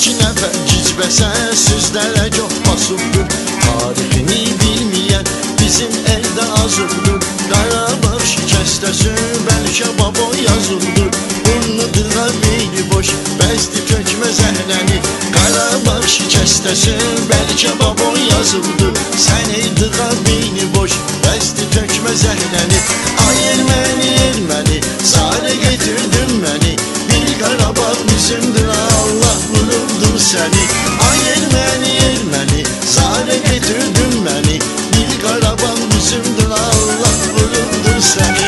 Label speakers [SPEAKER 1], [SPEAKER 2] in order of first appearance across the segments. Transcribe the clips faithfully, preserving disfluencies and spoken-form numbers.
[SPEAKER 1] iki nəfər gicbəsə sözlərə çox basıbdır. Tarixini bilməyən bizim eldə azıbdır. Qarabağ şikəstəsi bəlkə baba yazıldır. Burnu dığa beyni boş, bəzdi tökmə zəhləni. Qarabağ şikəstəsi bəlkə baba yazıldır. Sən ey dığa beyni boş, bəzdi tökmə zəhləni. Ay erməni, erməni, sarı getirdin məni. Bir Qarabağ bizimdir, Allah vururdur səni. Ay erməni, erməni, sarı getirdin məni. Bir Qarabağ bizimdir, Allah vururdur səni.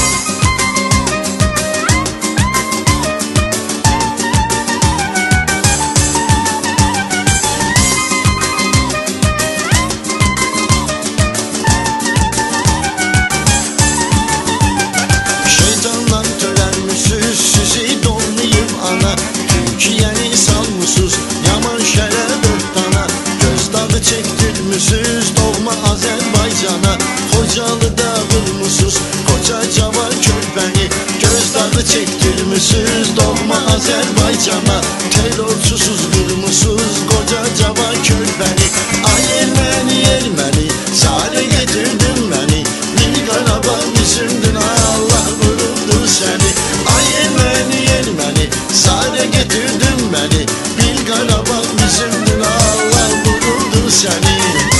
[SPEAKER 1] Türkiye'ni salmışsız, yaman şərəf öhtana. Gözdağı çəkdirmişsiniz doğma Azərbaycana. Xocalıda vurmuşsuz, qoca cavan körpəni. Gözdağı çəkdirmişsiniz doğma Azərbaycana. Terrorsuzuz vurmuşsuz, qoca cavan körpəni. Ay erməni, erməni, sarı getirdin məni. Bir Qarabağ bizimdir, Allah vururdur səni. Ay erməni, erməni, sarı getirdin məni. Bir Qarabağ bizimdir, Allah vururdur səni.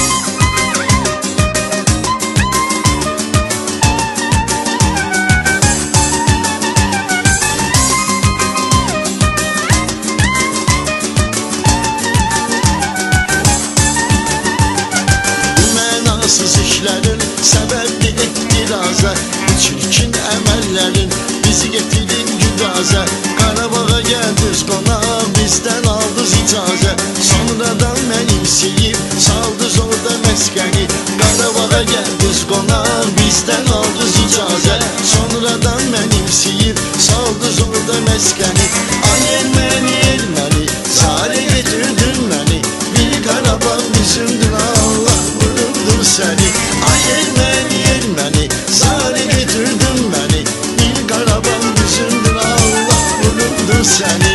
[SPEAKER 1] Bu mənasız işlərin səbəbli etdiraza. Bu çirkin əməllərin bizi getirin güdaza. Qarabağa gəldiniz qonaq, bizdən aldınız icazə. Sonradan mənimsəyib saldınız orada məskəni. Qarabağa gəldiniz qonaq, bizdən aldınız icazə. Sonradan mənimsəyib saldınız orada məskəni. Ay erməni, erməni, sarı getirdin məni. Bir Qarabağ bizimdir, Allah vururdur səni. Ay erməni, erməni, sarı getirdin məni. Bir Qarabağ bizimdir, Allah vururdur səni.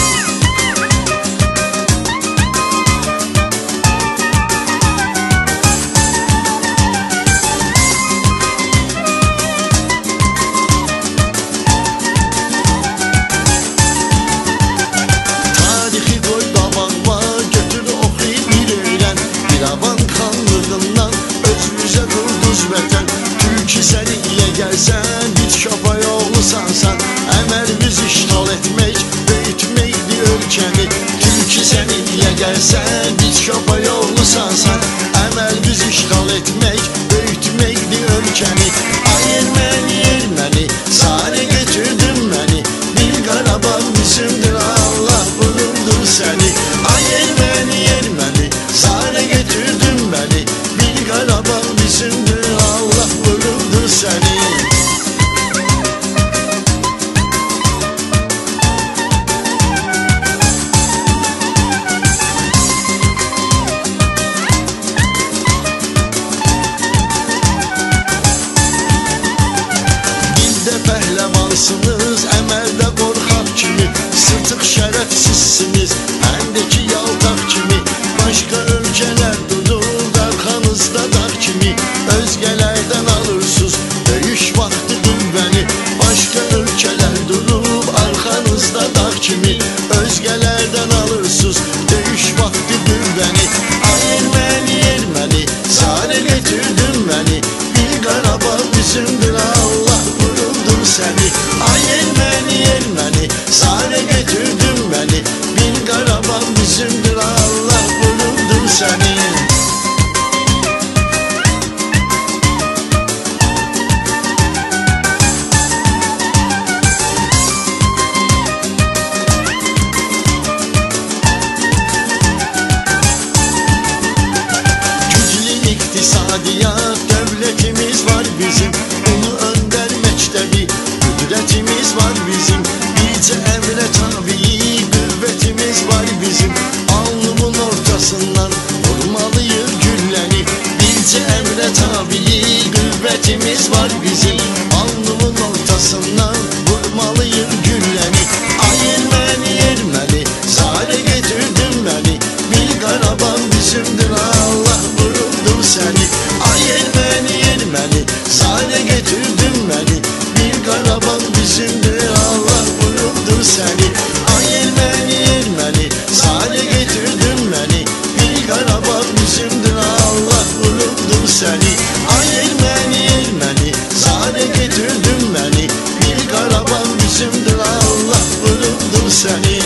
[SPEAKER 1] Tarixi qoy qabağıma, götür oxu bir öyrən. İrəvan xanlığından özümüzə qurduz vətən. Türkü səni ilə gəlsən, hiç kafa yollusan sən. Əmər biz işgal etmək, bizimdir, Allah vurubdur səni.